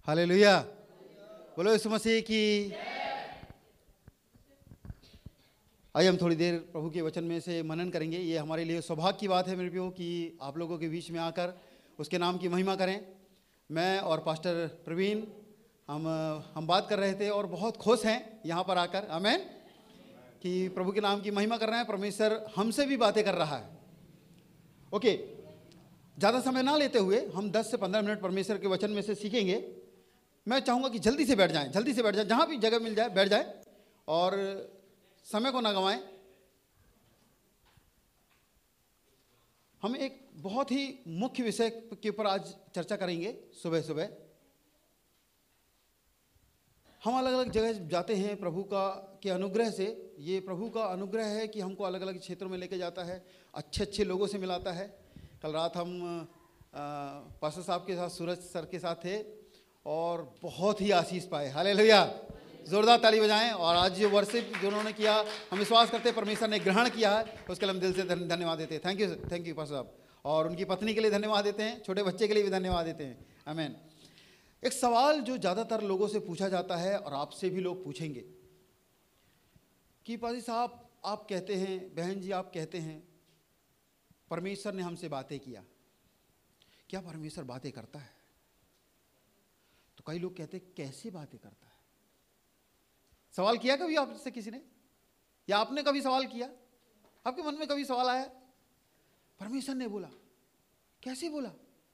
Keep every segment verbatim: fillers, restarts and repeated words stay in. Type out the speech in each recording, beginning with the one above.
Hallelujah, बोलो यीशु मसीह की। आइए हम थोड़ी देर प्रभु के वचन में से मनन करेंगे। ये हमारे लिए सौभाग्य की बात है मेरे प्रियो कि आप लोगों के बीच में आकर उसके नाम की महिमा करें। मैं और पास्टर प्रवीण हम हम बात कर रहे थे और बहुत खुश हैं यहाँ पर आकर, आमेन, कि प्रभु के नाम की महिमा कर रहे हैं। परमेश्वर हमसे भी बातें कर रहा है। ओके, ज़्यादा समय ना लेते हुए हम दस से पंद्रह मिनट परमेश्वर के वचन में से सीखेंगे। मैं चाहूँगा कि जल्दी से बैठ जाएं, जल्दी से बैठ जाएं, जहाँ भी जगह मिल जाए बैठ जाएं और समय को ना गंवाएं। हम एक बहुत ही मुख्य विषय के ऊपर आज चर्चा करेंगे। सुबह सुबह हम अलग अलग जगह जाते हैं प्रभु का के अनुग्रह से। ये प्रभु का अनुग्रह है कि हमको अलग अलग क्षेत्रों में लेके जाता है, अच्छे अच्छे लोगों से मिलाता है। कल रात हम पास्टर साहब के साथ, सूरज सर के साथ थे और बहुत ही आशीष पाए। हालेलुया, जोरदार ताली बजाएं। और आज जो वर्शिप जो उन्होंने किया, हम विश्वास करते हैं परमेश्वर ने ग्रहण किया है, उसके लिए हम दिल से धन्यवाद देते हैं। Thank you, thank you pastor साहब। और उनकी पत्नी के लिए धन्यवाद देते हैं, छोटे बच्चे के लिए भी धन्यवाद देते हैं। आमीन। एक सवाल जो ज़्यादातर लोगों से पूछा जाता है और आपसे भी लोग पूछेंगे कि पाजी साहब आप कहते हैं, बहन जी आप कहते हैं परमेश्वर ने हमसे बातें किया, क्या परमेश्वर बातें करता है? तो कई लोग कहते हैं कैसे बातें करता है? सवाल किया कभी आपसे किसी ने, या आपने कभी सवाल किया? आपके मन में कभी सवाल आया? परमेश्वर ने बोला, कैसे बोला?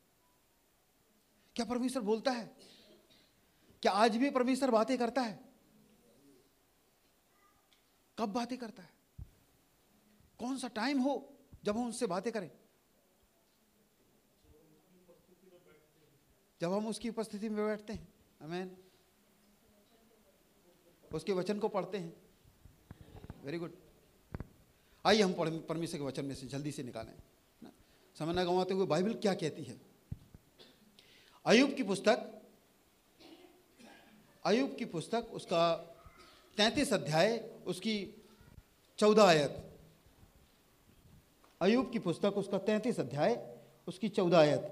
क्या परमेश्वर बोलता है? क्या आज भी परमेश्वर बातें करता है? कब बातें करता है? कौन सा टाइम हो जब हम उससे बातें करें? जब हम उसकी उपस्थिति में बैठते हैं, आमीन, उसके वचन को पढ़ते हैं। Very good. आइए हम परमेश्वर के वचन में से जल्दी से निकालें, समय न गंवाते हुए। बाइबल क्या कहती है? अय्यूब की पुस्तक, अय्यूब की पुस्तक उसका तैंतीस अध्याय, उसकी चौदह आयत। अय्यूब की पुस्तक उसका तैंतीस अध्याय, उसकी चौदह आयत।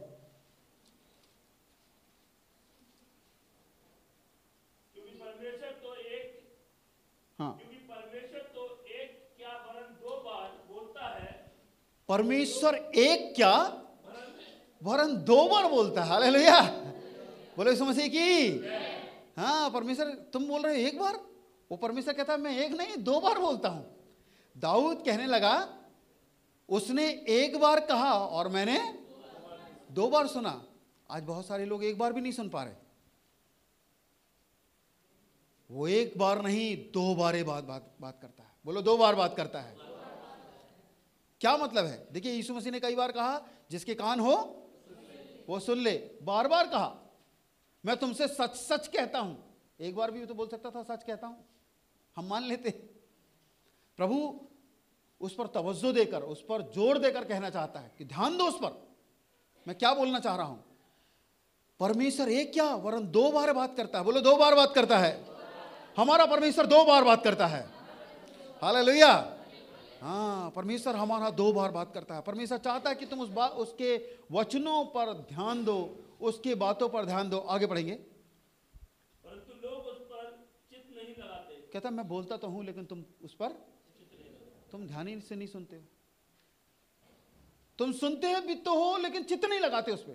क्योंकि परमेश्वर तो एक हाँ, क्योंकि परमेश्वर तो एक क्या वरन दो बार बोलता है। परमेश्वर एक क्या वरन दो बार बोलता है। हालेलुया, बोलो यीशु मसीह की। हाँ, परमेश्वर, तुम बोल रहे हो एक बार, वो परमेश्वर कहता है मैं एक नहीं दो बार बोलता हूं। दाऊद कहने लगा उसने एक बार कहा और मैंने दो बार सुना। आज बहुत सारे लोग एक बार भी नहीं सुन पा रहे। वो एक बार नहीं दो बार बात बात बात करता है। बोलो दो बार बात करता है। क्या मतलब है? देखिए, यीशु मसीह ने कई बार कहा जिसके कान हो वो सुन ले। बार बार कहा मैं तुमसे सच सच कहता हूं। एक बार भी तो बोल सकता था सच कहता हूं, हम मान लेते। प्रभु उस पर तवज्जो देकर, उस पर जोर देकर कहना चाहता है कि ध्यान दो उस पर, मैं क्या बोलना चाह रहा हूं। परमेश्वर एक क्या वरन दो बार बात करता है। बोलो दो बार बात करता है। हमारा परमेश्वर दो बार बात करता है। हालेलुया। हाँ, परमेश्वर हमारा दो बार बात करता है। परमेश्वर चाहता है कि तुम उस बात, उसके वचनों पर ध्यान दो, उसकी बातों पर ध्यान दो। आगे पढ़ेंगे। परंतु लोग उस पर चित्त नहीं लगाते। कहता मैं बोलता तो हूं लेकिन तुम उस पर तुम ध्यान ही से नहीं सुनते हो। तुम सुनते भी तो हो लेकिन चित्त नहीं लगाते उस पर।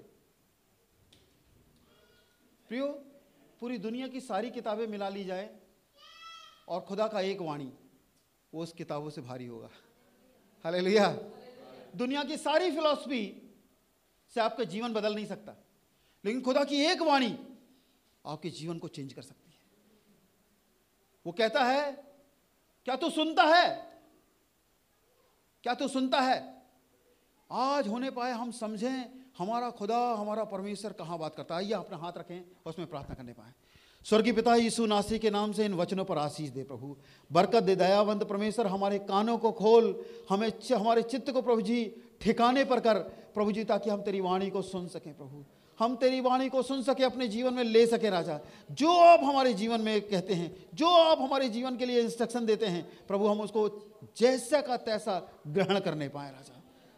प्रियो, पूरी दुनिया की सारी किताबें मिला ली जाए और खुदा का एक वाणी, वो उस किताबों से भारी होगा। हालेलुया। दुनिया की सारी फिलॉसफी से आपका जीवन बदल नहीं सकता, लेकिन खुदा की एक वाणी आपके जीवन को चेंज कर सकती है। वो कहता है क्या तू सुनता है? क्या तू सुनता है? आज होने पाए हम समझें हमारा खुदा, हमारा परमेश्वर कहां बात करता है। आइए अपना हाथ रखें, उसमें प्रार्थना करने पाए। स्वर्गीय पिता, यीशु नासी के नाम से इन वचनों पर आशीष दे प्रभु, बरकत दे। दयावंत परमेश्वर, हमारे कानों को खोल, हमें हमारे चित्त को प्रभु जी ठिकाने पर कर प्रभु जी, ताकि हम तेरी वाणी को सुन सकें प्रभु। हम तेरी वाणी को सुन सके, अपने जीवन में ले सके राजा। जो आप हमारे जीवन में कहते हैं, जो आप हमारे जीवन के लिए इंस्ट्रक्शन देते हैं प्रभु, हम उसको जैसा का तैसा ग्रहण करने पाए राजा।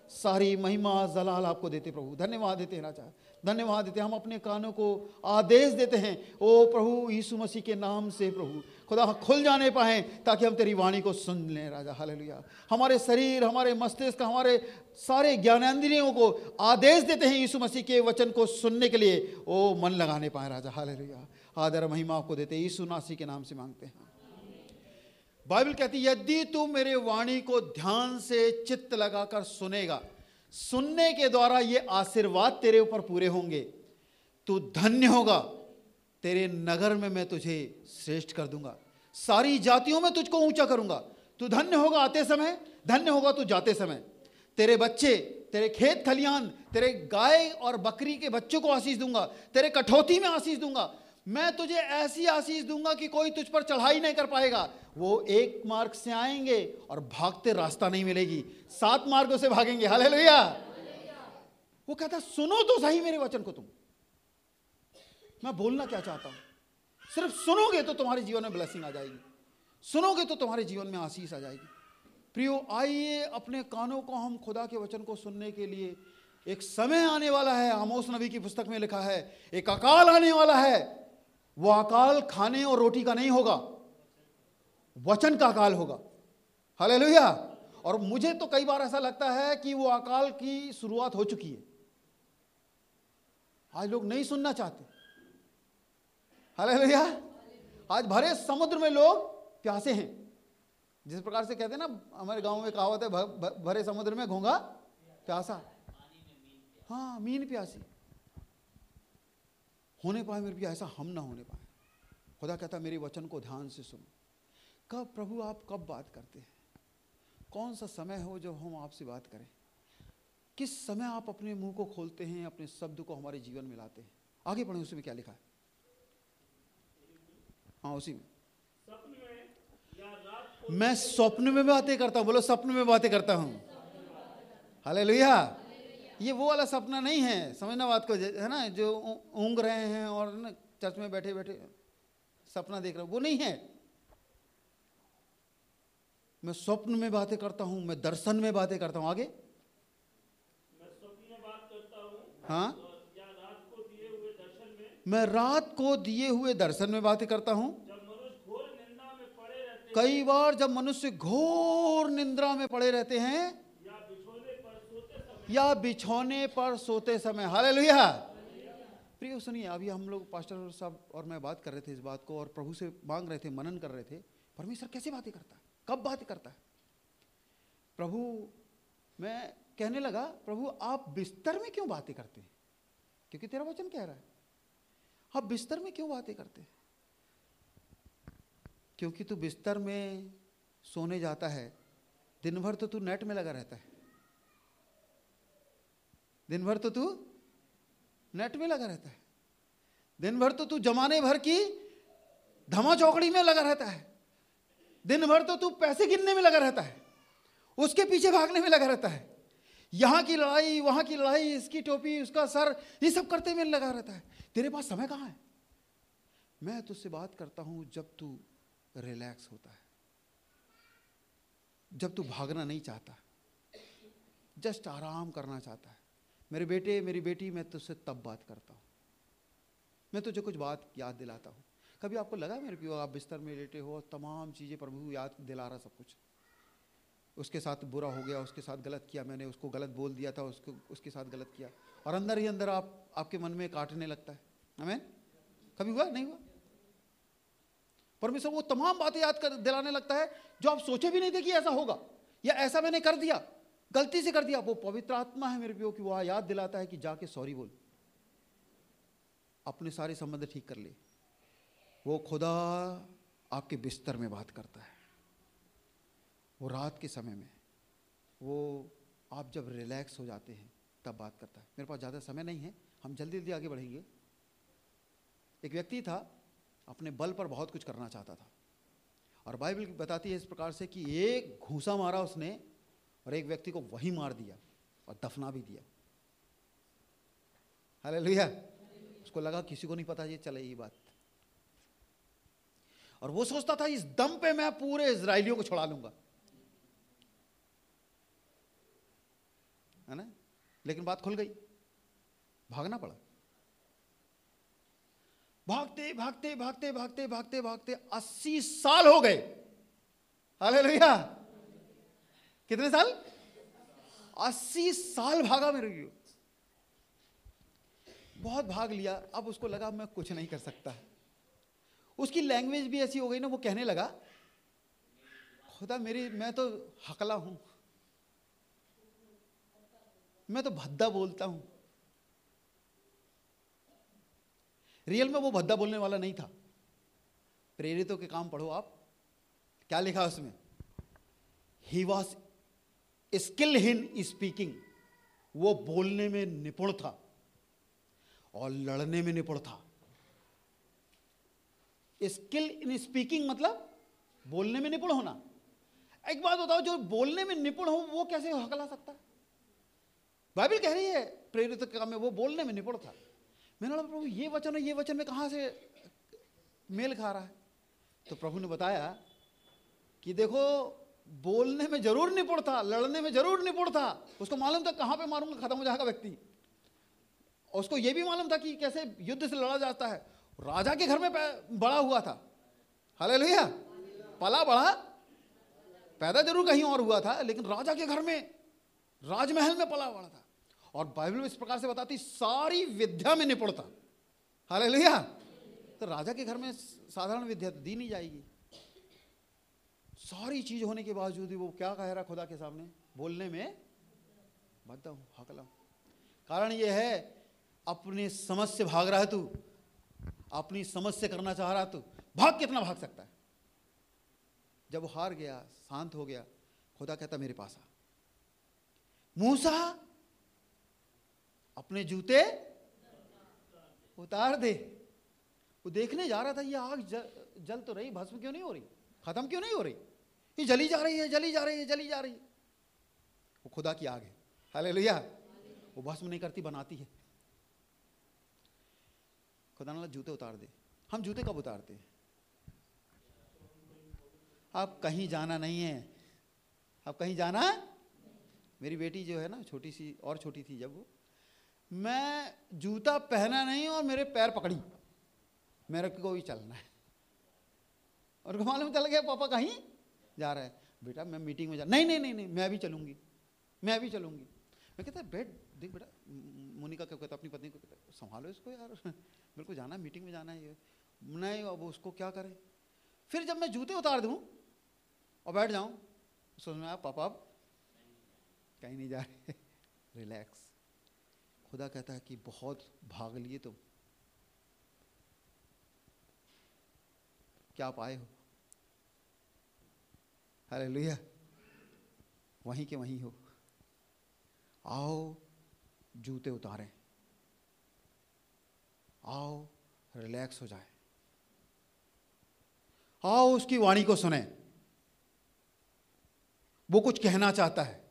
सारी महिमा जलाल आपको देते प्रभु। धन्यवाद देते हैं राजा, धन्यवाद देते हैं। हम अपने कानों को आदेश देते हैं, ओ प्रभु यीशु मसीह के नाम से प्रभु खुदा खुल जाने पाएं ताकि हम तेरी वाणी को सुन लें राजा। हालेलुया। हमारे शरीर, हमारे मस्तिष्क, हमारे सारे ज्ञानेंद्रियों को आदेश देते हैं यीशु मसीह के वचन को सुनने के लिए, ओ मन लगाने पाए राजा। हालेलुया। आदर महिमा आपको देते हैं, यीशु मसीह के नाम से मांगते हैं। बाइबल कहती है, यदि तू मेरे वाणी को ध्यान से चित्त लगाकर सुनेगा, सुनने के द्वारा ये आशीर्वाद तेरे ऊपर पूरे होंगे। तू धन्य होगा, तेरे नगर में मैं तुझे श्रेष्ठ कर दूंगा, सारी जातियों में तुझको ऊंचा करूंगा। तू धन्य होगा आते समय, धन्य होगा तू जाते समय। तेरे बच्चे, तेरे खेत खलियान, तेरे गाय और बकरी के बच्चों को आशीष दूंगा, तेरे कठौती में आशीष दूंगा। मैं तुझे ऐसी आशीष दूंगा कि कोई तुझ पर चढ़ाई नहीं कर पाएगा। वो एक मार्ग से आएंगे और भागते रास्ता नहीं मिलेगी, सात मार्गों से भागेंगे। हालेलुया। वो कहता सुनो तो सही मेरे वचन को। तुम, मैं बोलना क्या चाहता हूं, सिर्फ सुनोगे तो तुम्हारे जीवन में ब्लेसिंग आ जाएगी, सुनोगे तो तुम्हारे जीवन में आशीष आ जाएगी। प्रियो, आइए अपने कानों को हम खुदा के वचन को सुनने के लिए, एक समय आने वाला है, आमोस नबी की पुस्तक में लिखा है, एक अकाल आने वाला है। वो अकाल खाने और रोटी का नहीं होगा, वचन का अकाल होगा। हालेलुया। और मुझे तो कई बार ऐसा लगता है कि वो अकाल की शुरुआत हो चुकी है। आज लोग नहीं सुनना चाहते। हालेलुया। आज भरे समुद्र में लोग प्यासे हैं। जिस प्रकार से कहते हैं ना, हमारे गांव में कहावत है, भरे समुद्र में घोंगा प्यासा। हाँ, मीन प्यासी। होने पाए मेरे प्यासा, हम ना होने पाए। खुदा कहता मेरे वचन को ध्यान से सुनो। कब प्रभु आप कब बात करते हैं? कौन सा समय हो जब हम आपसे बात करें? किस समय आप अपने मुंह को खोलते हैं, अपने शब्द को हमारे जीवन में लाते हैं? आगे पढ़ें, उसमें क्या लिखा है। हाँ, उसी में। स्वप्न में या रात को मैं स्वप्न में बातें करता हूं। बोलो, स्वप्न में बातें करता हूं। हालेलुया। ये वो वाला सपना नहीं है, समझना बात को, है ना, जो ऊँग रहे हैं और ना चर्च में बैठे बैठे सपना देख रहे हो, वो नहीं है। मैं स्वप्न में बातें करता हूं, मैं दर्शन में बातें करता हूं। आगे, मैं स्वप्न में बात करता हूँ, हाँ, या रात को दिए हुए दर्शन में, मैं रात को दिए हुए दर्शन में बातें करता हूं। जब मनुष्य घोर निंदा में पड़े रहते कई बार जब मनुष्य घोर निंद्रा में पड़े रहते हैं, या बिछोने पर सोते समय, या बिछौने पर सोते समय। हालेलुया। प्रिय सुनिए, अभी हम लोग पास्टर साहब और मैं बात कर रहे थे इस बात को, और प्रभु से मांग रहे थे, मनन कर रहे थे, परमेश्वर कैसे बातें करता है, कब बातें करता है। प्रभु, मैं कहने लगा, प्रभु आप बिस्तर में क्यों बातें करते हैं? क्योंकि तेरा वचन कह रहा है आप बिस्तर में क्यों बातें करते हैं? क्योंकि तू बिस्तर में सोने जाता है, दिन भर तो तू नेट में लगा रहता है, दिन भर तो तू नेट में लगा रहता है, दिन भर तो तू जमाने भर की धमा चौकड़ी में लगा रहता है, दिन भर तो तू पैसे गिनने में लगा रहता है, उसके पीछे भागने में लगा रहता है, यहां की लड़ाई वहां की लड़ाई, इसकी टोपी उसका सर, ये सब करते में लगा रहता है। तेरे पास समय कहां है? मैं तुझसे बात करता हूं जब तू रिलैक्स होता है, जब तू भागना नहीं चाहता, जस्ट आराम करना चाहता है। मेरे बेटे, मेरी बेटी, मैं तुझसे तब बात करता हूं, मैं तुझे कुछ बात याद दिलाता हूं। कभी आपको लगा मेरे प्रियो, आप बिस्तर में लेटे हो, तमाम चीजें प्रभु याद दिला रहा, सब कुछ, उसके साथ बुरा हो गया, उसके साथ गलत किया, मैंने उसको गलत बोल दिया था, उसको उसके साथ गलत किया, और अंदर ही अंदर आप आपके मन में काटने लगता है। आमीन। कभी हुआ? नहीं हुआ? परमेश्वर वो तमाम बातें याद कर दिलाने लगता है जो आप सोचे भी नहीं थे कि ऐसा होगा, या ऐसा मैंने कर दिया, गलती से कर दिया। वो पवित्र आत्मा है मेरे प्रियो कि वो याद दिलाता है कि जाके सॉरी बोल, अपने सारे संबंध ठीक कर ले। वो खुदा आपके बिस्तर में बात करता है, वो रात के समय में, वो आप जब रिलैक्स हो जाते हैं तब बात करता है। मेरे पास ज़्यादा समय नहीं है, हम जल्दी जल्दी आगे बढ़ेंगे। एक व्यक्ति था, अपने बल पर बहुत कुछ करना चाहता था, और बाइबल बताती है इस प्रकार से कि एक घूंसा मारा उसने और एक व्यक्ति को वहीं मार दिया और दफना भी दिया। हालेलुया। उसको लगा किसी को नहीं पता ये चले ये बात, और वो सोचता था इस दम पे मैं पूरे इजराइलियों को छुड़ा लूंगा। है ना, लेकिन बात खुल गई, भागना पड़ा। भागते भागते भागते भागते भागते भागते अस्सी साल हो गए। हालेलुया। कितने साल? अस्सी साल भागा मेरे को, बहुत भाग लिया। अब उसको लगा मैं कुछ नहीं कर सकता। उसकी लैंग्वेज भी ऐसी हो गई ना, वो कहने लगा खुदा मेरी, मैं तो हकला हूं, मैं तो भद्दा बोलता हूं। रियल में वो भद्दा बोलने वाला नहीं था। प्रेरितों के काम पढ़ो आप, क्या लिखा उसमें? He was skill in speaking, वो बोलने में निपुण था और लड़ने में निपुण था। स्किल इन स्पीकिंग मतलब बोलने में निपुण होना। एक बात बताओ, जो बोलने में निपुण हो वो कैसे हकला सकता है? बाइबल कह रही है प्रेरित के काम में वो बोलने में निपुण था। मैंने बोला प्रभु ये वचन है, ये वचन में कहां से मेल खा रहा है? तो प्रभु ने बताया कि देखो बोलने में जरूर निपुण था, लड़ने में जरूर निपुण था। उसको मालूम था कहां पे मारूंगा खत्म हो जाएगा व्यक्ति। उसको यह भी मालूम था कि कैसे युद्ध से लड़ा जाता है। राजा के घर में बड़ा हुआ था। हालेलुया। पला बड़ा, पैदा जरूर कहीं और हुआ था, लेकिन राजा के घर में, राजमहल में पला बड़ा था। और बाइबल इस प्रकार से बताती सारी विद्या में निपुण था। हालेलुया। तो राजा के घर में साधारण विद्या तो दी नहीं जाएगी। सारी चीज होने के बावजूद भी वो क्या कह रहा खुदा के सामने? बोलने में भद्दा हूं, हकला हूं। कारण ये है अपने समझ से भाग रहा है तू, अपनी समझ से करना चाह रहा तू, भाग कितना भाग सकता है? जब वो हार गया, शांत हो गया, खुदा कहता मेरे पास आ। मूसा अपने जूते उतार दे। वो देखने जा रहा था ये आग जल, जल तो रही, भस्म क्यों नहीं हो रही, खत्म क्यों नहीं हो रही, ये जली जा रही है, जली जा रही है, जली जा रही है। वो खुदा की आग है। हालेलुया। वो भस्म नहीं करती, बनाती है। खुदा ने जूते उतार दे। हम जूते कब उतारते हैं? अब कहीं जाना नहीं है, अब कहीं जाना। मेरी बेटी जो है ना, छोटी सी और छोटी थी जब वो, मैं जूता पहना नहीं और मेरे पैर पकड़ी, मेरे को भी चलना है। और मालूम चल गया पापा कहीं जा रहा है। बेटा मैं मीटिंग में जा, नहीं नहीं नहीं नहीं मैं भी चलूंगी, मैं भी चलूंगी। मैं कहता बैठ देख बेटा, मोनिका क्या कहता अपनी पत्नी को, कहता संभालो इसको यार, मेरे को जाना है, मीटिंग में जाना है। ये नहीं, अब उसको क्या करें। फिर जब मैं जूते उतार दूं और बैठ जाऊं, सोच में आया पापा अब कहीं नहीं जा रहे, रिलैक्स। खुदा कहता है कि बहुत भाग लिए तुम, क्या पाए हो? हालेलुया। वहीं के वहीं हो। आओ जूते उतारें, आओ रिलैक्स हो जाए, आओ उसकी वाणी को सुने। वो कुछ कहना चाहता है।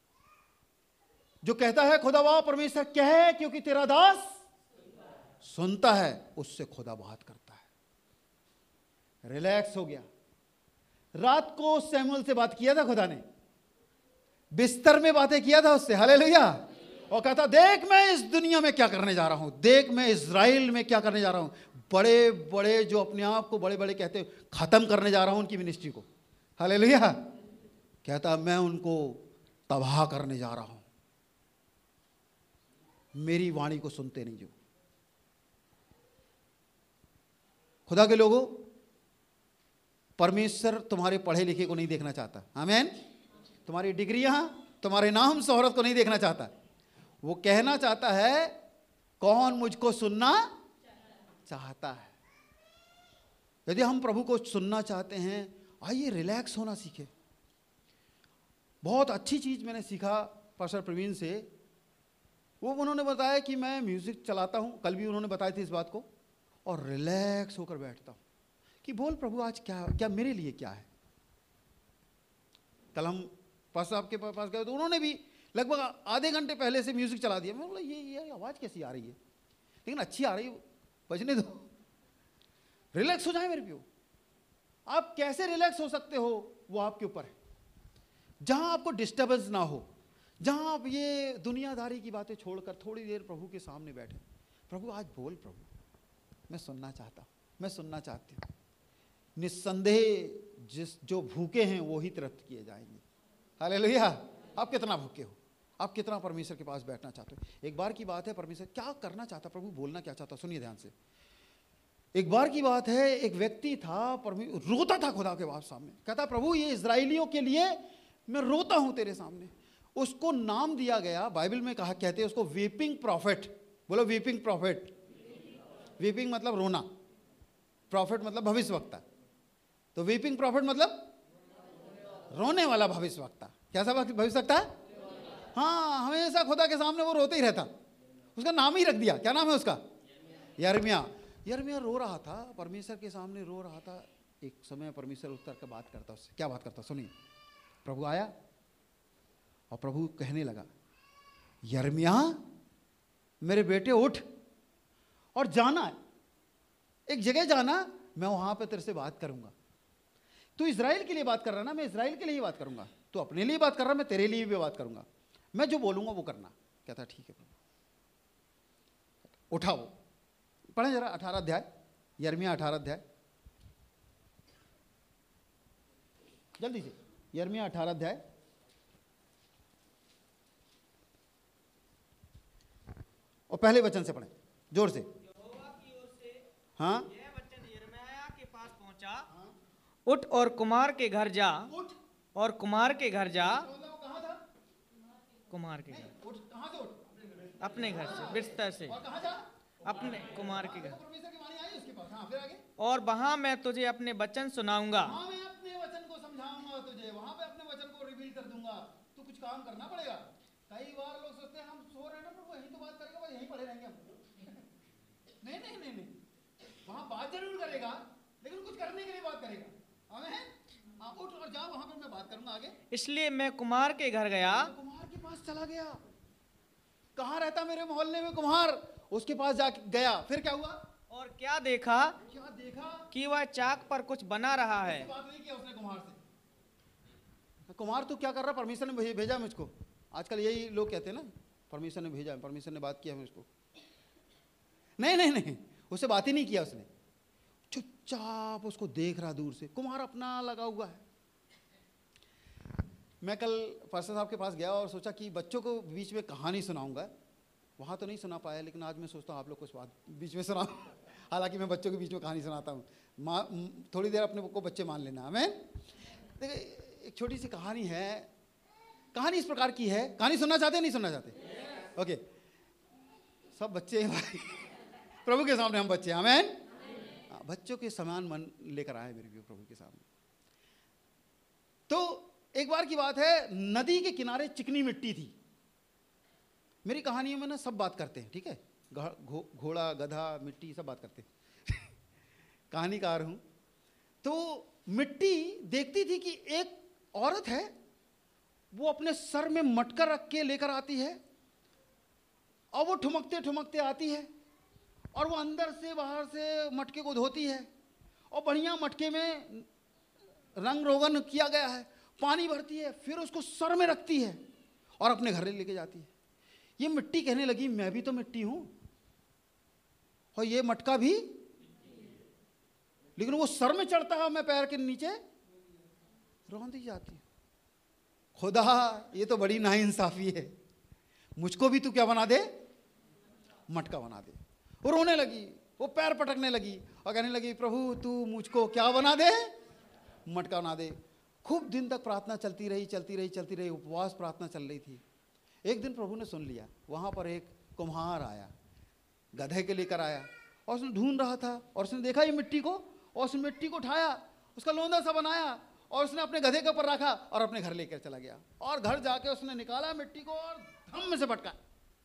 जो कहता है खुदा वाह परमेश्वर कहे क्योंकि तेरा दास सुनता है, उससे खुदा बात करता है। रिलैक्स हो गया। रात को सैमुअल से बात किया था खुदा ने, बिस्तर में बातें किया था उससे। हालेलुया। और कहता देख मैं इस दुनिया में क्या करने जा रहा हूं, देख मैं इजराइल में क्या करने जा रहा हूं। बड़े बड़े जो अपने आप को बड़े बड़े कहते खत्म करने जा रहा हूं उनकी मिनिस्ट्री को। हालेलुया। कहता मैं उनको तबाह करने जा रहा हूं, मेरी वाणी को सुनते नहीं जो। खुदा के लोगों, परमेश्वर तुम्हारे पढ़े लिखे को नहीं देखना चाहता। आमीन। तुम्हारी डिग्रियां, तुम्हारे नाम शोहरत को नहीं देखना चाहता। वो कहना चाहता है कौन मुझको सुनना चाहता है। यदि हम प्रभु को सुनना चाहते हैं, आइए रिलैक्स होना सीखे। बहुत अच्छी चीज मैंने सीखा पास्टर प्रवीण से। वो उन्होंने बताया कि मैं म्यूजिक चलाता हूं, कल भी उन्होंने बताई थी इस बात को, और रिलैक्स होकर बैठता हूं कि बोल प्रभु आज क्या क्या मेरे लिए क्या है। कल हम पास्टर साहब के पास गए तो उन्होंने भी लगभग आधे घंटे पहले से म्यूजिक चला दिया। मैं बोला ये ये आवाज कैसी आ रही है, लेकिन अच्छी आ रही है, बजने दो, रिलैक्स हो जाए मेरे प्यो। आप कैसे रिलैक्स हो सकते हो वो आपके ऊपर है। जहां आपको डिस्टर्बेंस ना हो, जहां आप ये दुनियादारी की बातें छोड़कर थोड़ी देर प्रभु के सामने बैठे, प्रभु आज बोल, प्रभु मैं सुनना चाहता हूं, मैं सुनना चाहती हूँ। निस्संदेह जिस जो भूखे हैं वो ही तृप्त किए जाएंगे। हालेलुया। आप कितना भूखे हो, आप कितना परमेश्वर के पास बैठना चाहते हो। एक बार की बात है, परमेश्वर क्या करना चाहता, प्रभु बोलना क्या चाहता, सुनिए ध्यान से। एक बार की बात है, एक व्यक्ति था, परमेश्वर रोता था खुदा के पास सामने, कहता प्रभु ये इजराइलियों के लिए मैं रोता हूं तेरे सामने। उसको नाम दिया गया, बाइबल में कहा कहते हैं उसको वीपिंग प्रॉफिट। बोलो वीपिंग प्रॉफिट। वीपिंग मतलब रोना, प्रॉफिट मतलब भविष्यवक्ता। तो वीपिंग प्रॉफिट मतलब रोने वाला भविष्यवक्ता। कैसा भविष्यवक्ता? हाँ, हमेशा खुदा के सामने वो रोते ही रहता। उसका नाम ही रख दिया, क्या नाम है उसका? यिर्मयाह। यिर्मयाह रो रहा था, परमेश्वर के सामने रो रहा था। एक समय परमेश्वर उतर कर बात करता उससे। क्या बात करता सुनिए। प्रभु आया और प्रभु कहने लगा, यिर्मयाह मेरे बेटे उठ और जाना है, एक जगह जाना, मैं वहां पे तेरे से बात करूंगा। तू इजराइल के लिए बात कर रहा ना, मैं इजराइल के लिए ही बात करूंगा। तू अपने लिए बात कर रहा, मैं तेरे लिए भी बात करूंगा। मैं जो बोलूंगा वो करना। कहता ठीक है प्रभु। उठाओ, पढ़े जरा अठारह अध्याय, यिर्मयाह अठारह अध्याय, जल्दी से। यिर्मयाह अठारह अध्याय और पहले वचन से पढ़े जोर से। यहोवा की ओर से हाँ, यह वचन यिर्मयाह के पास पहुंचा, हाँ? उठ और कुमार के घर जा। उठ और कुमार के घर जा। वो कहाँ था? कुमार के घर, उठ कहाँ से? उठ अपने घर से, बिस्तर से, और कहाँ जा? अपने कुमार के घर। परमेश्वर की वाणी आई उसके पास। हाँ, फिर आगे। और वहां मैं तुझे अपने वचन सुनाऊंगा। हाँ, मैं अपने वचन को समझाऊंगा तुझे, वहां पे अपने वचन को रिवील कर दूंगा। तू कुछ काम करना पड़ेगा। कई बार लोग सोचते हैं हम सो रहे हैं ना प्रभु, यहीं तो बात करेगा, बस यहीं पड़े रहेंगे हम। नहीं नहीं नहीं नहीं, वहां बात जरूर करेगा लेकिन कुछ करने के लिए बात करेगा। आमीन। आप उठ और जाओ, वहां पर मैं बात करूंगा आगे। इसलिए मैं कुमार के घर गया। कुम्हार के पास चला गया। कहाँ रहता मेरे मोहल्ले में कुम्हार? उसके पास जा गया। फिर क्या हुआ? और क्या देखा? क्या देखा? कि वह चाक पर कुछ बना रहा है। बात नहीं किया उसने कुम्हार से। कुम्हार तू क्या कर रहा? परमेश्वर ने भेजा मुझको। आजकल यही लोग कहते हैं ना, परमेश्वर ने भेजा, परमेश्वर ने बात किया मुझको। नहीं नहीं नहीं, उससे बात ही नहीं किया उसने। चुपचाप उसको देख रहा दूर से। कुम्हार अपना लगा हुआ है। मैं कल पास्टर साहब के पास गया और सोचा कि बच्चों को बीच में कहानी सुनाऊंगा। वहाँ तो नहीं सुना पाया, लेकिन आज मैं सोचता हूँ आप लोग कुछ बात बीच में सुनाऊँ। हालांकि मैं बच्चों के बीच में कहानी सुनाता हूँ, माँ थोड़ी देर अपने को बच्चे मान लेना। हमें देखिए एक छोटी सी कहानी है। कहानी इस प्रकार की है। कहानी सुनना चाहते हैं नहीं सुनना चाहते? ओके, सब बच्चे हैं भाई, प्रभु के सामने हम बच्चे। आमीन। बच्चों के समान मन लेकर आए मेरे भी प्रभु के सामने। तो एक बार की बात है, नदी के किनारे चिकनी मिट्टी थी। मेरी कहानियों में ना सब बात करते हैं, ठीक है? घो, घोड़ा, गधा, मिट्टी, सब बात करते हैं। कहानीकार हूं। तो मिट्टी देखती थी कि एक औरत है, वो अपने सर में मटका रख के लेकर आती है और वो ठुमकते ठुमकते आती है और वो अंदर से बाहर से मटके को धोती है और बढ़िया मटके में रंग रोगन किया गया है, पानी भरती है, फिर उसको सर में रखती है और अपने घर लेके जाती है। ये मिट्टी कहने लगी मैं भी तो मिट्टी हूं और ये मटका भी, लेकिन वो सर में चढ़ता है, मैं पैर के नीचे रौंदी जाती। खुदा ये तो बड़ी नाइंसाफी है, मुझको भी तू क्या बना दे? मटका बना दे। वो रोने लगी, वो पैर पटकने लगी और कहने लगी प्रभु तू मुझको क्या बना दे? मटका बना दे। खूब दिन तक प्रार्थना चलती रही चलती रही चलती रही, उपवास प्रार्थना चल रही थी। एक दिन प्रभु ने सुन लिया। वहां पर एक कुम्हार आया, गधे के लेकर आया और उसने ढूंढ रहा था और उसने देखा ये मिट्टी को और उस मिट्टी को उठाया, उसका लोंदा सा बनाया और उसने अपने गधे के ऊपर रखा और अपने घर लेकर चला गया। और घर जाके उसने निकाला मिट्टी को और धम से पटका।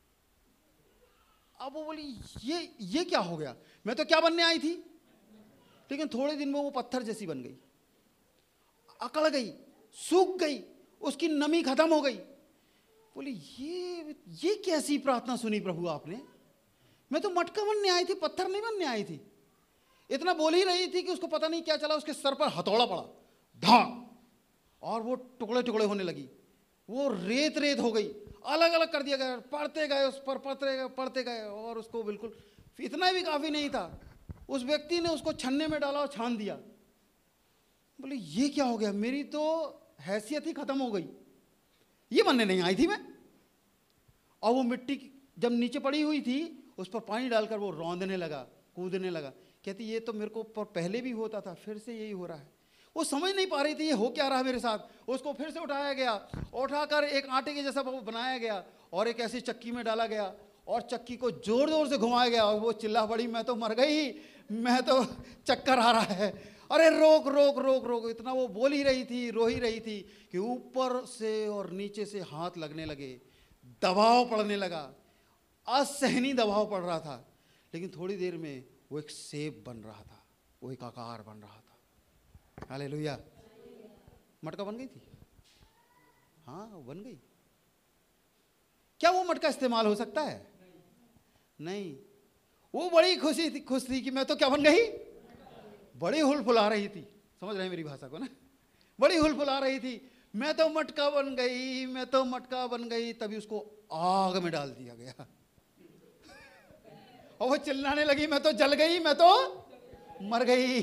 अब वो बोली ये ये क्या हो गया? मैं तो क्या बनने आई थी? लेकिन थोड़े दिन में वो पत्थर जैसी बन गई, अकड़ गई, सूख गई, उसकी नमी खत्म हो गई। बोली ये ये कैसी प्रार्थना सुनी प्रभु आपने? मैं तो मटका बनने आई थी, पत्थर नहीं बनने आई थी। इतना बोल ही रही थी कि उसको पता नहीं क्या चला, उसके सर पर हथौड़ा पड़ा, धाम, और वो टुकड़े टुकड़े होने लगी, वो रेत रेत हो गई अलग अलग कर दिया गया, पढ़ते गए उस पर, पढ़ते गए पढ़ते गए और उसको बिल्कुल इतना भी काफ़ी नहीं था। उस व्यक्ति ने उसको छन्ने में डाला और छान दिया। बोले ये क्या हो गया, मेरी तो हैसियत ही खत्म हो गई, ये बनने नहीं आई थी मैं। और वो मिट्टी जब नीचे पड़ी हुई थी उस पर पानी डालकर वो रौंदने लगा, कूदने लगा। कहती ये तो मेरे को पर पहले भी होता था, फिर से यही हो रहा है। वो समझ नहीं पा रही थी ये हो क्या रहा है मेरे साथ। उसको फिर से उठाया गया, उठाकर एक आटे के जैसा वो बनाया गया और एक ऐसी चक्की में डाला गया और चक्की को जोर जोर से घुमाया गया। और वो चिल्ला पड़ी, मैं तो मर गई, मैं तो चक्कर आ रहा है, अरे रोक रोक रोक रोक। इतना वो बोल ही रही थी, रो ही रही थी कि ऊपर से और नीचे से हाथ लगने लगे, दबाव पड़ने लगा, असहनीय दबाव पड़ रहा था। लेकिन थोड़ी देर में वो एक सेब बन रहा था, वो एक आकार बन रहा था। हालेलुया। मटका बन गई थी, हाँ बन गई। क्या वो मटका इस्तेमाल हो सकता है? नहीं। वो बड़ी खुशी थी, खुश थी कि मैं तो क्या बन गई, बड़ी हुल फुला रही थी। समझ रहे हैं मेरी भाषा को ना? बड़ी हुल फुला रही थी, मैं तो मटका बन गई, मैं तो मटका बन गई। तभी उसको आग में डाल दिया गया और वो चिल्लाने लगी, मैं तो जल गई, मैं तो मर गई।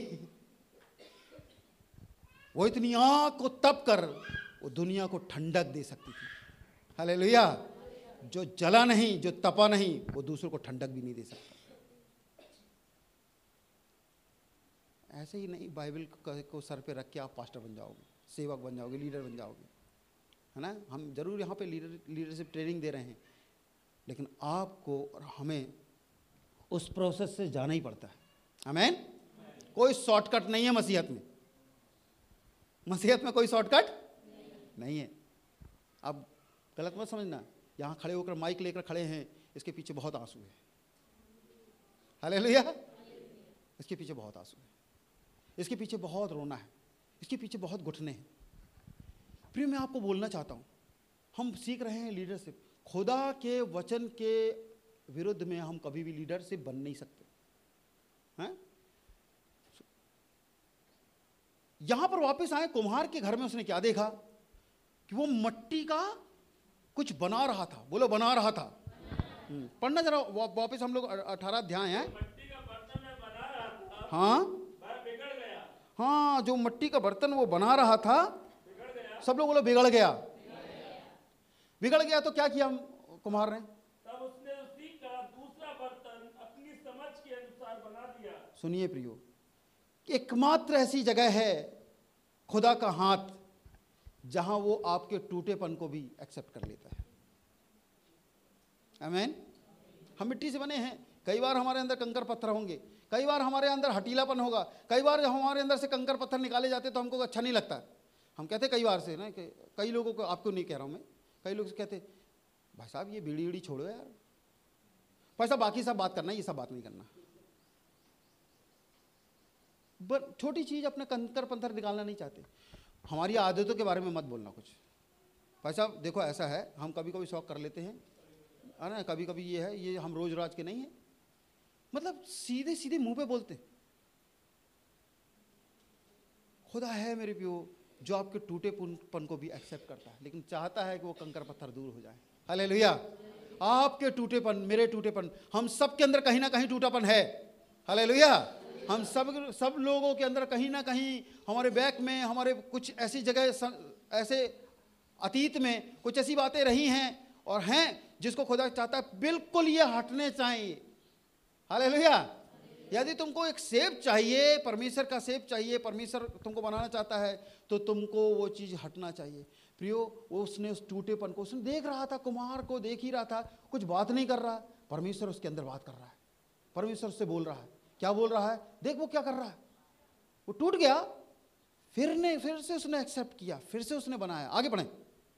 वो इतनी आग को तप कर वो दुनिया को ठंडक दे सकती थी। हालेलुया। जो जला नहीं, जो तपा नहीं, वो दूसरों को ठंडक भी नहीं दे सकता। ऐसे ही नहीं बाइबल को सर पे रख के आप पास्टर बन जाओगे, सेवक बन जाओगे, लीडर बन जाओगे, है ना? हम जरूर यहाँ पे लीडर लीडरशिप ट्रेनिंग दे रहे हैं, लेकिन आपको और हमें उस प्रोसेस से जाना ही पड़ता है। आमीन। कोई शॉर्टकट नहीं है मसीहत में। मसीहत में कोई शॉर्टकट नहीं है। अब गलत मत समझना, यहाँ खड़े होकर माइक लेकर खड़े हैं, इसके पीछे बहुत आंसू है। हालेलुया। इसके पीछे बहुत आंसू है, इसके पीछे बहुत रोना है, इसके पीछे बहुत घुटने हैं। प्रिय, मैं आपको बोलना चाहता हूँ, हम सीख रहे हैं लीडरशिप। खुदा के वचन के विरुद्ध में हम कभी भी लीडरशिप बन नहीं सकते हैं। यहां पर वापस आए, कुम्हार के घर में उसने क्या देखा कि वो मिट्टी का कुछ बना रहा था। बोलो बना रहा था। पढ़ना जरा वापस हम लोग अठारह अध्याय हैं। मिट्टी का बर्तन में बना रहा था, हाँ वह बिगड़ गया। हाँ, जो मिट्टी का बर्तन वो बना रहा था, बिगड़ गया। सब लोग बोलो बिगड़ गया। बिगड़ गया तो क्या किया कुम्हार ने? तब उसने उसी का दूसरा बर्तन अपनी समझ के अनुसार बना दिया। सुनिए प्रियो, एकमात्र ऐसी जगह है खुदा का हाथ जहां वो आपके टूटेपन को भी एक्सेप्ट कर लेता है। आमीन। हम मिट्टी से बने हैं, कई बार हमारे अंदर कंकर पत्थर होंगे, कई बार हमारे अंदर हटीलापन होगा, कई बार जब हमारे अंदर से कंकर पत्थर निकाले जाते तो हमको अच्छा नहीं लगता। हम कहते कई बार से ना कि कई लोगों को, आपको नहीं कह रहा हूं मैं, कई लोग कहते भाई साहब ये बीड़ी बीड़ी छोड़ो यार, भाई साहब बाकी सब बात करना, ये सब बात नहीं करना। छोटी चीज अपने कंकर पत्थर निकालना नहीं चाहते। हमारी आदतों के बारे में मत बोलना कुछ। भाई साहब देखो ऐसा है, हम कभी कभी शौक कर लेते हैं, है ना, कभी कभी ये है, ये हम रोज राज के नहीं है। मतलब सीधे सीधे मुंह पे बोलते। खुदा है मेरे प्यो जो आपके टूटेपन को भी एक्सेप्ट करता है, लेकिन चाहता है कि वो कंकर पत्थर दूर हो जाए। हालेलुया। आपके टूटेपन, मेरे टूटेपन, हम सब के अंदर कहीं ना कहीं टूटापन है। हालेलुया। हम सब सब लोगों के अंदर कहीं ना कहीं, हमारे बैक में, हमारे कुछ ऐसी जगह, ऐसे अतीत में कुछ ऐसी बातें रही हैं और हैं जिसको खुदा चाहता है बिल्कुल ये हटने चाहिए। हालेलुया। यदि तुमको एक सेब चाहिए, परमेश्वर का सेब चाहिए, परमेश्वर तुमको बनाना चाहता है, तो तुमको वो चीज़ हटना चाहिए। प्रियो, वो उसने उस टूटेपन को, उसने देख रहा था, कुम्हार को देख ही रहा था, कुछ बात नहीं कर रहा। परमेश्वर उसके अंदर बात कर रहा है, परमेश्वर उससे बोल रहा है। क्या बोल रहा है? देख वो क्या कर रहा है। वो टूट गया, फिर ने फिर से उसने एक्सेप्ट किया, फिर से उसने बनाया। आगे बढ़े,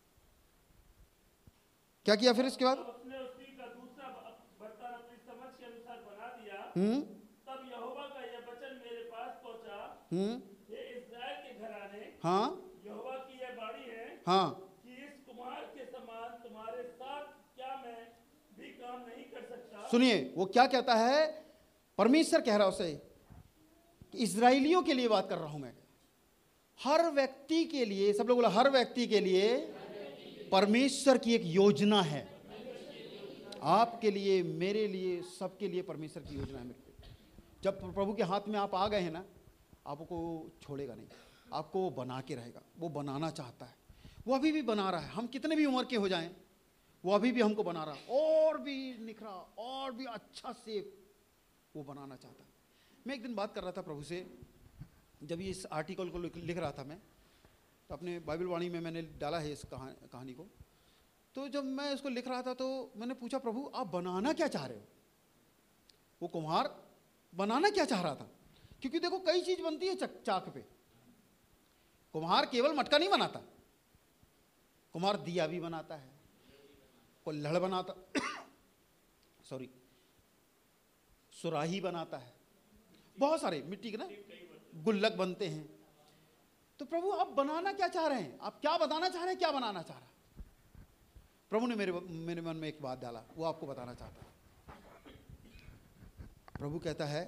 क्या किया फिर इसके बाद? उसने उसी का दूसरा बर्तन अपनी समझ के अनुसार बना दिया। हम्म तब यहोवा का यह वचन मेरे पास पहुंचा, हम्म हे इस्राएल के घराने, हाँ यहोवा की यह बाणी है हाँ कि इस कुम्हार के समान तुम्हारे साथ क्या मैं भी काम नहीं कर सकता। सुनिए वो क्या कहता है, परमेश्वर कह रहा उसे, इजराइलियों के लिए बात कर रहा हूं मैं, हर व्यक्ति के लिए। सब लोग बोला हर व्यक्ति के लिए परमेश्वर की एक योजना है आपके लिए, मेरे लिए, सबके लिए परमेश्वर की योजना है मेरे पे। जब प्रभु के हाथ में आप आ गए हैं ना, आपको छोड़ेगा नहीं, आपको वो बना के रहेगा। वो बनाना चाहता है, वो अभी भी बना रहा है। हम कितने भी उम्र के हो जाएं, वो अभी भी हमको बना रहा, और भी निखरा, और भी अच्छा से वो बनाना चाहता है। मैं एक दिन बात कर रहा था प्रभु से, जब ये इस आर्टिकल को लिख रहा था मैं, तो अपने बाइबल वाणी में मैंने डाला है इस कहानी को। तो जब मैं इसको लिख रहा था तो मैंने पूछा, प्रभु आप बनाना क्या चाह रहे हो? वो कुम्हार बनाना क्या चाह रहा था? क्योंकि देखो कई चीज बनती है चाक पे। कुम्हार केवल मटका नहीं बनाता, कुम्हार दिया भी बनाता है, कुल्हड़ बनाता सॉरी सुराही बनाता है, बहुत सारे मिट्टी के ना गुल्लक बनते हैं। तो प्रभु आप बनाना क्या चाह रहे हैं? आप क्या बताना चाह रहे हैं? क्या बनाना चाह रहा है? प्रभु ने मेरे मेरे मन में एक बात डाला, वो आपको बताना चाहता है। प्रभु कहता है,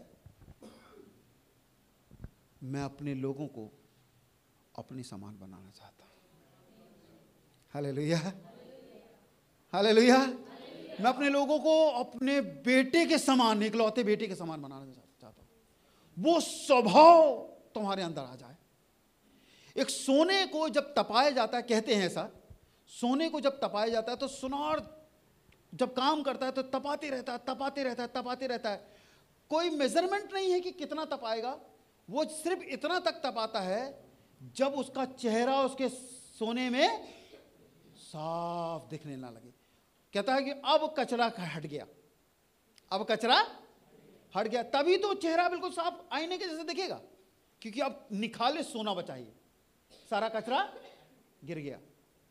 मैं अपने लोगों को अपने समान बनाना चाहता हूं। Hallelujah, hallelujah. मैं अपने लोगों को अपने बेटे के समान, इकलौते बेटे के समान बनाना चाहता हूं। वो स्वभाव तुम्हारे अंदर आ जाए। एक सोने को जब तपाया जाता है, कहते हैं ऐसा, सोने को जब तपाया जाता है तो सुनार जब काम करता है तो तपाते रहता है, तपाते रहता है, तपाते रहता है। कोई मेजरमेंट नहीं है कि कितना तपाएगा, वो सिर्फ इतना तक तपाता है जब उसका चेहरा उसके सोने में साफ दिखने ना लगे। कहता है कि अब कचरा हट गया, अब कचरा हट गया, तभी तो चेहरा बिल्कुल साफ आईने के जैसे दिखेगा, क्योंकि अब निखाले सोना बचा है, सारा कचरा गिर गया।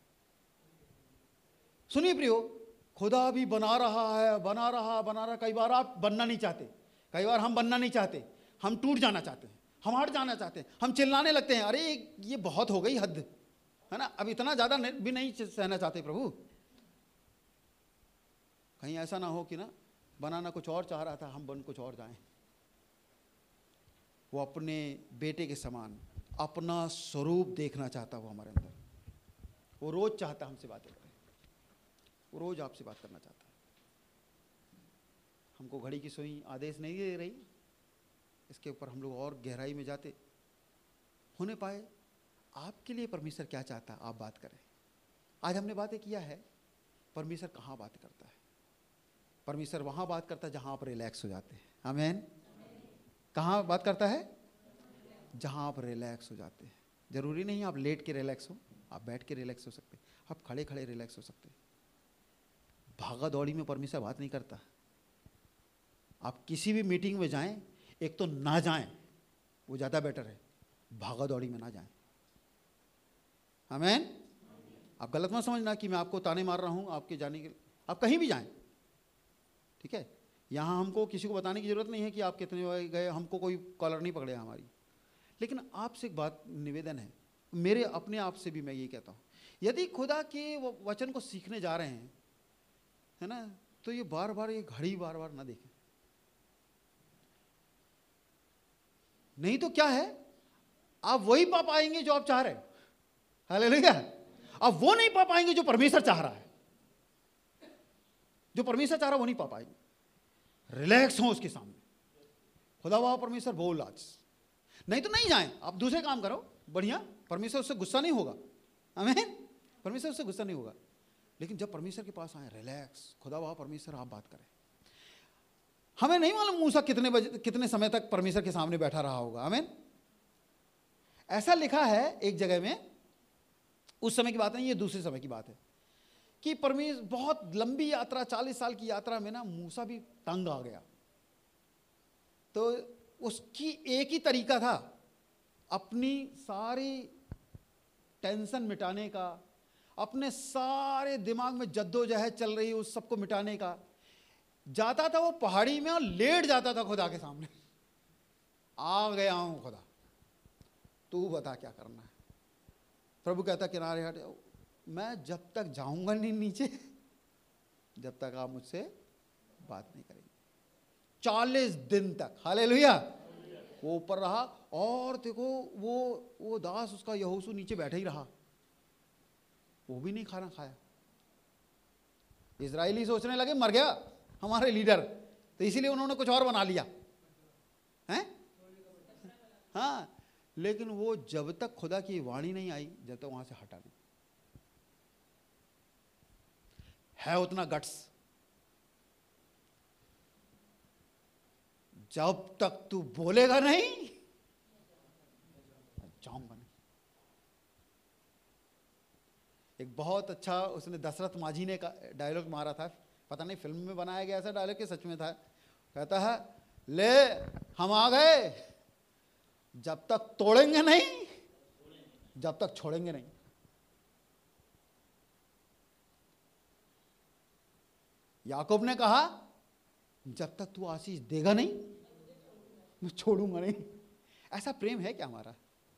सुनिए प्रियो, खुदा भी बना रहा है, बना रहा बना रहा। कई बार आप बनना नहीं चाहते, कई बार हम बनना नहीं चाहते, हम टूट जाना चाहते हैं, हम हट जाना चाहते हैं, हम चिल्लाने लगते हैं, अरे ये बहुत हो गई हद, है ना, अब इतना ज्यादा भी नहीं सहना चाहते प्रभु। कहीं ऐसा ना हो कि ना बनाना कुछ और चाह रहा था, हम बन कुछ और जाएं। वो अपने बेटे के समान अपना स्वरूप देखना चाहता, वो हमारे अंदर। वो रोज चाहता हमसे बातें करें, वो रोज आपसे बात करना चाहता है। हमको घड़ी की सुई आदेश नहीं दे रही, इसके ऊपर हम लोग और गहराई में जाते होने पाए। आपके लिए परमेश्वर क्या चाहता है, आप बात करें। आज हमने बातें किया है, परमेश्वर कहाँ बात करता है? परमेश्वर वहाँ बात करता है जहाँ आप रिलैक्स हो जाते हैं। आमीन। कहाँ बात करता है? जहाँ आप रिलैक्स हो जाते हैं। जरूरी नहीं आप लेट के रिलैक्स हो, आप बैठ के रिलैक्स हो सकते हैं, आप खड़े खड़े रिलैक्स हो सकते हैं। भागा दौड़ी में परमेश्वर बात नहीं करता। आप किसी भी मीटिंग में जाएं, एक तो ना जाएं, वो ज़्यादा बेटर है, भागा दौड़ी में ना जाएं। आमीन। आप गलत मत समझना कि मैं आपको ताने मार रहा हूं आपके जाने के, आप कहीं भी जाएं, ठीक है। यहां हमको किसी को बताने की जरूरत नहीं है कि आप कितने गए, हमको कोई कॉलर नहीं पकड़े हमारी। लेकिन आपसे एक बात निवेदन है, मेरे अपने आप से भी मैं ये कहता हूं, यदि खुदा के वचन को सीखने जा रहे हैं, है ना, तो ये बार बार ये घड़ी बार बार ना देखें। नहीं तो क्या है, आप वही पा पाएंगे जो आप चाह रहे हैं। हालेलुया। आप वो नहीं पा पाएंगे जो परमेश्वर चाह रहा है। जो परमेश्वर चाह रहा है वो नहीं पा पाएंगे। रिलैक्स हो उसके सामने, खुदा वाह परमेश्वर बोल आज, नहीं तो नहीं जाएं, आप दूसरे काम करो बढ़िया, परमेश्वर उससे गुस्सा नहीं होगा। आमीन। परमेश्वर उससे गुस्सा नहीं होगा। लेकिन जब परमेश्वर के पास आए, रिलैक्स, खुदा वाह परमेश्वर आप बात करें। हमें नहीं मालूम मूसा कितने बजे कितने समय तक परमेश्वर के सामने बैठा रहा होगा। आमीन। ऐसा लिखा है एक जगह में, उस समय की बात नहीं, ये दूसरे समय की बात है, कि परमेश्वर बहुत लंबी यात्रा, चालीस साल की यात्रा में ना मूसा भी तंग आ गया। तो उसकी एक ही तरीका था अपनी सारी टेंशन मिटाने का, अपने सारे दिमाग में जद्दोजहद चल रही उस सबको मिटाने का। जाता था वो पहाड़ी में और लेट जाता था खुदा के सामने, आ गया हूं खुदा, तू बता क्या करना है। प्रभु कहता किनारे हट, मैं जब तक जाऊंगा नहीं नीचे, जब तक आप मुझसे बात नहीं करेंगे। चालीस दिन तक, हालेलुया, वो ऊपर रहा। और देखो वो वो दास उसका यहोशू नीचे बैठा ही रहा। वो भी नहीं खाना खाया। इजरायली सोचने लगे मर गया हमारे लीडर, तो इसीलिए उन्होंने कुछ और बना लिया हैं। हाँ, लेकिन वो जब तक खुदा की वाणी नहीं आई, जब तक वहां से हटा नहीं। है उतना गट्स, जब तक तू बोलेगा नहीं जाऊंगा नहीं। एक बहुत अच्छा उसने दशरथ माझी ने का डायलॉग मारा था, पता नहीं फिल्म में बनाया गया ऐसा डायलॉग कि सच में था। कहता है ले हम आ गए, जब तक तोड़ेंगे नहीं जब तक छोड़ेंगे नहीं। याकूब ने कहा जब तक तू आशीष देगा नहीं मैं छोड़ूंगा नहीं। ऐसा प्रेम है क्या हमारा?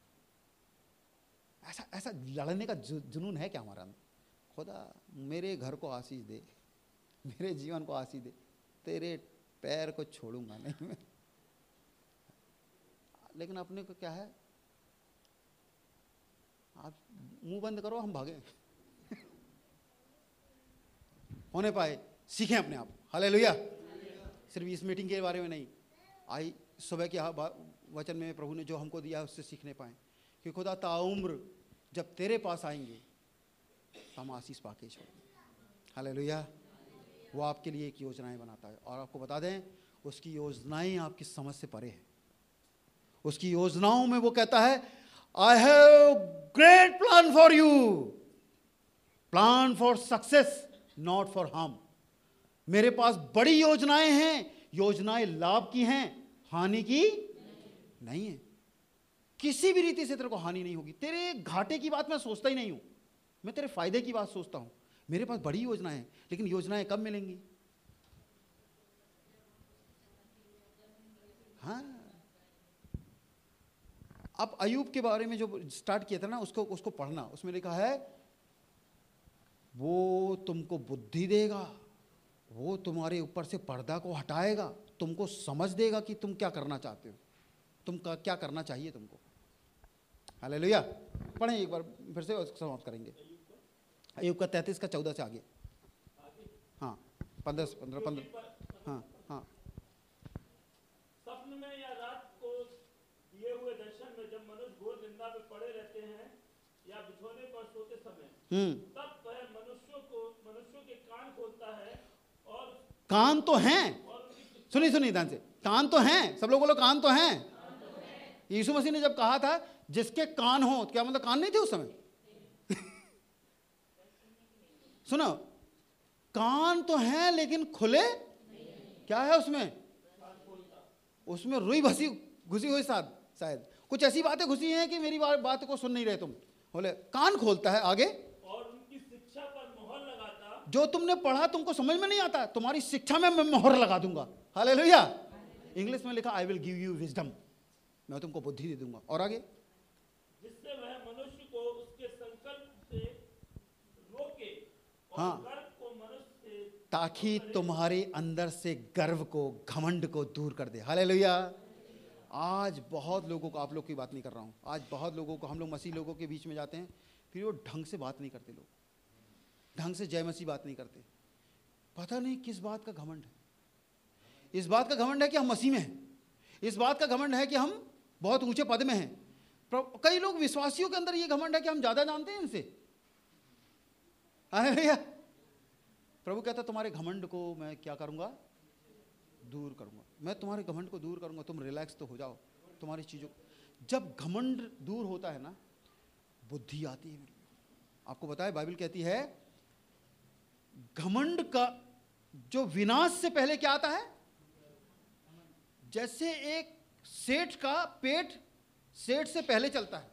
ऐसा ऐसा लड़ने का जुनून है क्या हमारा? खुदा मेरे घर को आशीष दे, मेरे जीवन को आशीष दे, तेरे पैर को छोड़ूंगा नहीं मैं। लेकिन अपने को क्या है, आप मुंह बंद करो हम भागे। होने पाए सीखें अपने आप। हालेलुया। सिर्फ इस मीटिंग के बारे में नहीं, आई सुबह के वचन में प्रभु ने जो हमको दिया उससे सीखने पाए कि खुदा ताउम्र जब तेरे पास आएंगे तो हम आशीष पाके छोड़ेंगे। हालेलुया। वो आपके लिए एक योजनाएं बनाता है, और आपको बता दें उसकी योजनाएं आपकी समझ से परे है। उसकी योजनाओं में वो कहता है I have great plan for you, plan for success not for harm. मेरे पास बड़ी योजनाएं हैं, योजनाएं लाभ की हैं, हानि की नहीं है। किसी भी रीति से तेरे को हानि नहीं होगी। तेरे घाटे की बात मैं सोचता ही नहीं हूं, मैं तेरे फायदे की बात सोचता हूं। मेरे पास बड़ी योजनाएं हैं, लेकिन योजनाएं कब मिलेंगी? हाँ, अब अयूब के बारे में जो स्टार्ट किया था ना, उसको उसको पढ़ना। उसमें लिखा है वो तुमको बुद्धि देगा, वो तुम्हारे ऊपर से पर्दा को हटाएगा, तुमको समझ देगा कि तुम क्या करना चाहते हो, तुम का, क्या करना चाहिए तुमको। हालेलुया। पढ़ें एक बार फिर से, समाप्त करेंगे। अयूब का तैंतीस का चौदह से आगे। हाँ, पंद्रह पंद्रह पंद्रह हाँ हाँ। स्वप्न में या रात को दिए हुए दर्शन में जब मनुष्य घोर निंदा में पड़े रहते हैं या बिछौने पर सोते समय, हम्म तब वह मनुष्यों को मनुष्यों के कान खोलता है। और कान तो हैं, सुनिए सुनिए ध्यान से, कान तो हैं। सब लोग बोलो कान तो हैं। यीशु मसीह ने जब कहा था जिसके कान हो, तो क्या मतलब कान नहीं थे उस समय? सुनो, कान तो हैं लेकिन खुले क्या है उसमें? उसमें रुई भसी घुसी हुई साथ शायद कुछ ऐसी बातें घुसी हैं कि मेरी बात को सुन नहीं रहे तुम। बोले कान खोलता है। आगे, और उनकी शिक्षा पर मोहर लगाता। जो तुमने पढ़ा तुमको समझ में नहीं आता, तुम्हारी शिक्षा में मैं मोहर लगा दूंगा। हालेलुया। इंग्लिश में लिखा I will give you wisdom, मैं तुमको बुद्धि दे दूंगा। और आगे, जिससे वह मनुष्य को उसके संकल्प से रोके और हाँ, गर्व को मनुष्य से, ताकि तुम्हारे अंदर से गर्व को, घमंड को दूर कर दे। हालेलुया। आज बहुत लोगों को, आप लोग की बात नहीं कर रहा हूँ, आज बहुत लोगों को, हम लोग मसीह लोगों के बीच में जाते हैं, फिर वो ढंग से बात नहीं करते, लोग ढंग से जय मसीह बात नहीं करते। पता नहीं किस बात का घमंड है। इस बात का घमंड है कि हम मसीह में हैं, इस बात का घमंड है कि हम बहुत ऊंचे पद में हैं। कई लोग विश्वासियों के अंदर ये घमंड है कि हम ज्यादा जानते हैं इनसे। हालेलुया। प्रभु कहता तुम्हारे घमंड को मैं क्या करूंगा? दूर करूंगा। मैं तुम्हारे घमंड को दूर करूंगा। तुम रिलैक्स तो हो जाओ तुम्हारी चीजों। जब घमंड दूर होता है ना, बुद्धि आती है। आपको बताया, बाइबल कहती है घमंड का जो विनाश से पहले क्या आता है? जैसे एक सेठ का पेट सेठ से पहले चलता है,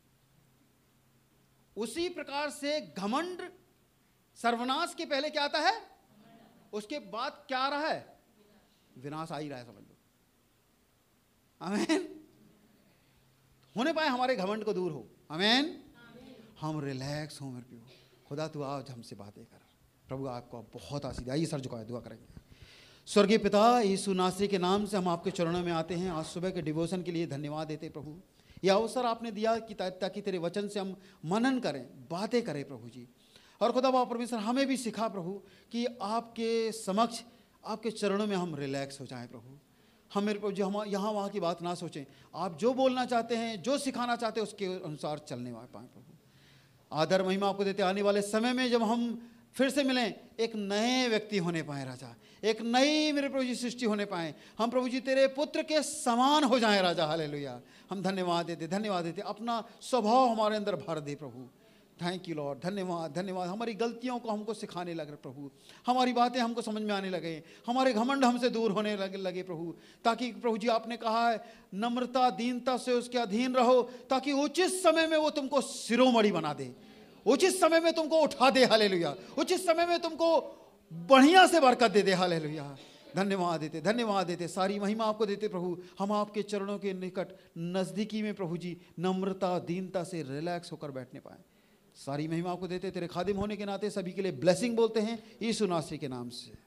उसी प्रकार से घमंड सर्वनाश के पहले क्या आता है? उसके बाद क्या आ रहा है? विनाश आ ही रहा है, समझ लो। आमीन। होने पाए हमारे घमंड को दूर हो। आमीन। हम रिलैक्स हो मेरे प्यो। खुदा तू आज हमसे बातें कर। प्रभु आपको बहुत आशीष दे। आइए सर झुकाए दुआ करेंगे। स्वर्गीय पिता, यीशु नासरी के नाम से हम आपके चरणों में आते हैं। आज सुबह के डिवोशन के लिए धन्यवाद देते प्रभु। यह अवसर आपने दिया कि ताकि तेरे वचन से हम मनन करें, बातें करें प्रभु जी। और खुदा बाप परमेश्वर हमें भी सिखा प्रभु कि आपके समक्ष, आपके चरणों में हम रिलैक्स हो जाएं प्रभु। हम मेरे प्रभु जी हम यहाँ वहाँ की बात ना सोचें, आप जो बोलना चाहते हैं, जो सिखाना चाहते हैं, उसके अनुसार चलने पाएँ प्रभु। आदर महिमा आपको देते, आने वाले समय में जब हम फिर से मिलें, एक नए व्यक्ति होने पाएँ राजा, एक नई मेरे प्रभु जी सृष्टि होने पाएँ, हम प्रभु जी तेरे पुत्र के समान हो जाएं राजा। हालेलुया। हम धन्यवाद देते, धन्यवाद देते, अपना स्वभाव हमारे अंदर भर दे प्रभु। थैंक यू लॉर्ड, धन्यवाद धन्यवाद। हमारी गलतियों को हमको सिखाने लगे प्रभु, हमारी बातें हमको समझ में आने लगे, हमारे घमंड हमसे दूर होने लगे लगे प्रभु, ताकि प्रभु जी आपने कहा है नम्रता दीनता से उसके अधीन रहो, ताकि उचित समय में वो तुमको शिरोमणि बना दे, उचित समय में तुमको उठा दे। हालेलुया। उचित समय में तुमको बढ़िया से बरकत दे दे। हालेलुया। धन्यवाद देते, धन्यवाद देते, सारी महिमा आपको देते प्रभु। हम आपके चरणों के निकट नज़दीकी में प्रभु जी नम्रता दीनता से रिलैक्स होकर बैठने पाए। सारी महिमा आपको देते, तेरे खादिम होने के नाते सभी के लिए ब्लेसिंग बोलते हैं यीशु नासरी के नाम से।